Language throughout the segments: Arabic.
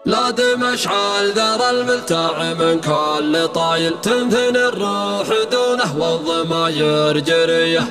لا مشعل ذرى الملتع من كل طايل، تنثني الروح دونه والضماير جريه.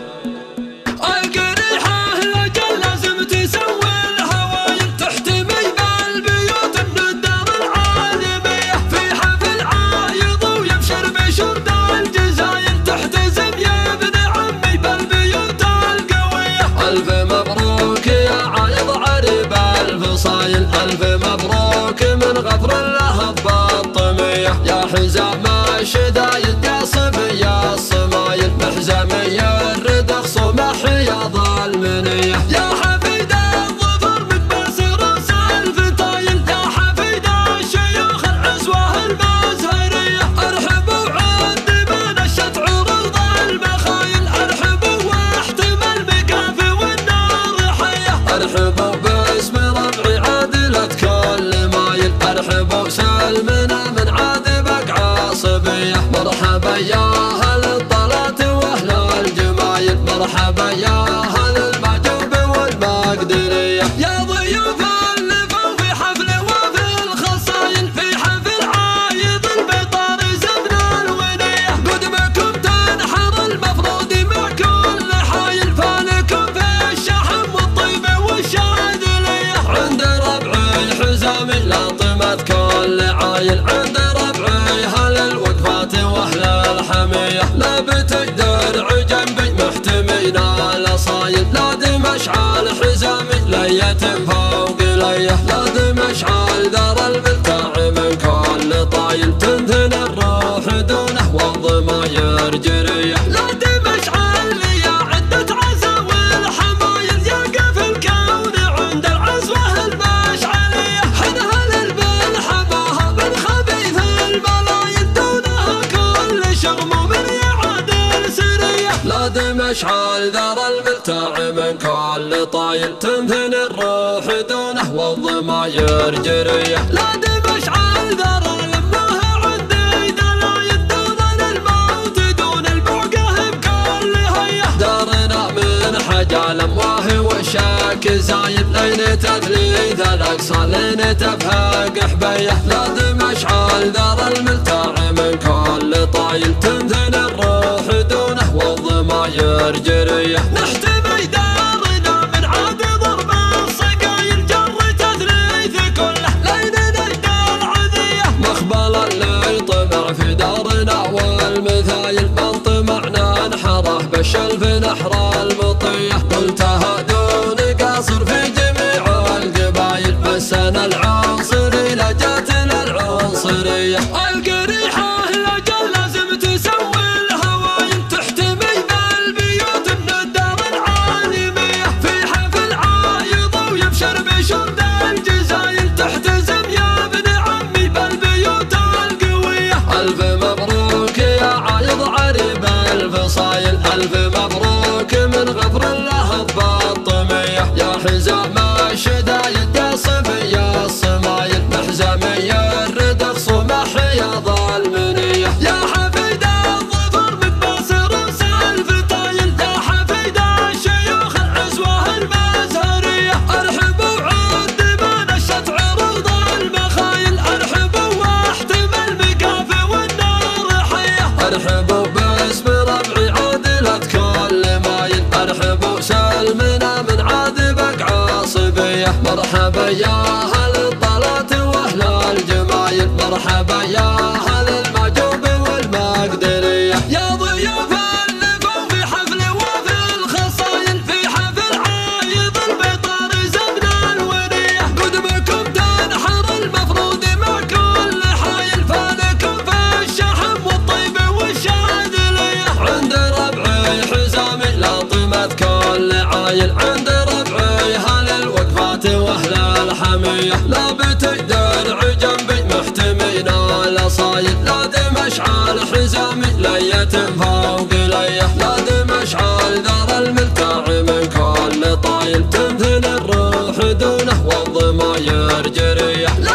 القريحة لجل لازم تسوي الهوايل، تحتمي بالبيوت من الدار العالمية. في حفل عايض ويبشر بشرد الجزايل، تحتزم يا ابن عمي بالبيوت القوية. ألف مبروك يا عايض عرب الفصايل، ألف مبروك من غفر له البطمية. يا حزام الشدايد يا صبي الصمايل، محزمي الردخ صمح يا ظالمنية. يا حفيد الظفر متباسر راس الفتايل، يا حفيد الشيوخ العزوة المزهرية. ارحبوا عند من نشت عروض المخايل، ارحبوا واحتمل مكافي والنار حية. ارحبوا باسم ربعي عادلة كل مايل، ارحبوا سلمنا من عادبك عاصبية. مرحبا يا اهل الطلات واهل الجمايل، مرحبا يا اهل المعجوب والمقدرية. يا ضيوف اللفوا في حفل وفي الخصايل، في حفل عايض البطار زبنا الونية. قدمكم تنحر المفروض مع كل حايل، فالكم في الشحم والطيب والشاذلية. عند ربعي حزامي لاطمت كل عايل، عند ربعي هل الوقفات واهل الحمية. لا بتقدر جنبي محتمين الاصايل، لا مشعل حزامي لية فوق ليه. لا مشعل ذرى الملتع من كل طايل، تنثني الروح دونه والضماير جريه. لا مشعل يا عدة عزا والحمايل، يقف الكون عند العزوة المشعلية. حنها للبلحماها من خبيث البلايل، دونها كل شغم ومن يعادل سرية. لا مشعل ذرى الملتع من كل طايل، تنثني الروح دونه والضماير جريه. لا مشعل ذرى لمه عندي دلايل، دون الموت دون البعقه بكل هيه. دارنا من حجال امواه والشاك زايد، لين تثليث الاقصى لين تفهق حبيه. لا مشعل ذرى الملتع من كل طايل، تنثني الروح دونه والضماير جريه. نحتمي دارنا من عاد ضرب الصقايل، جر تثليث كله لين نجد العذيه. مخبل اللي طمع في دارنا والمثايل، من طمعنا انحره بالشلف نحر المطيه. قلتها دون قصر في جميع القبايل، بس انا العنصري لجاتنا العنصريه. القريحه لجل لازم تسوي الهوايل، تحتمي بالبيوت من الدار العالميه. في حفل عايض ويبشر بشرد الجزايل، تحتزم يا ابن عمي بالبيوت القويه. الف مبروك يا عايض عرب الفصايل، الف مبروك من غفر له البطمية. يا حزام الشدايد يا صبي الصمايل، محزمي الردخ صمح يا ظالمنية. يا حفيد الظفر متباسر راس الفتايل، يا حفيد الشيوخ العزوة المزهرية. ارحبوا عند ما نشت عروض المخايل، ارحبوا واحتمل مكافي والنار حية. ارحبوا باسم ربعي عادلة كل مايل، ارحبوا سلمنا من عادبك عاصبية. مرحبا يا اهل الطلات واهل الجمايل، مرحبا يا اهل المعجوب والمقدرية. يا ضيوف اللفوا في حفل وفي الخصايل، في حفل عايض البطار زبنا الونية. قدمكم تنحر المفروض مع كل حايل، فالكم في الشحم والطيب والشاذلية. عند ربعي حزامي لاطمت كل عايل، عند ربعي هل الوقفات واهل الحمية. لا بتقدر جنبي محتمين الاصايل، لا مشعل حزامي لية فوق ليه. لا مشعل ذرى الملتع من كل طايل، تنثني الروح دونه والضماير جريه. لا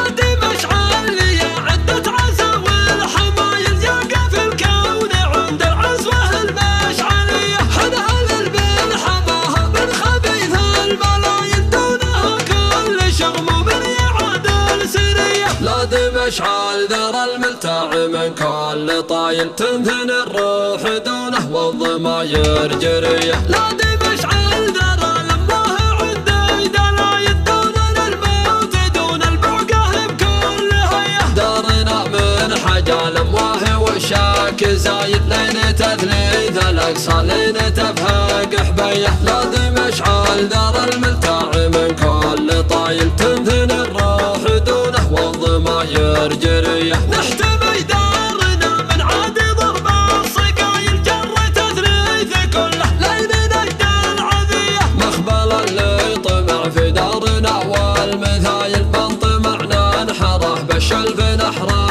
مشعل يا عدة عزا والحمايل، يقف الكون عند العزوة المشعلية. حنها للبلحماها من خبيث البلايل، دونها كل شغم ومن يعادل سرية. لازم اشعل ذرى الملتع من كل طايل تنثني الروح دونه والضماير جريه. لازم اشعل ذرى لمه عندي دلايل دون الموت دون البعقه بكل هيه. دارنا من حجال امواه والشاك زايد لين تثليث الاقصى لين تفهق حبيه. لازم اشعل ذرى الملتع من كل طايل تنثني الروح دونه والضماير جريه. نحتمي دارنا من عاد ضرب الصقايل جر تثليث كله لين نجد العذيه. مخبل اللي طمع في دارنا والمثايل من طمعنا انحره بالشلف نحره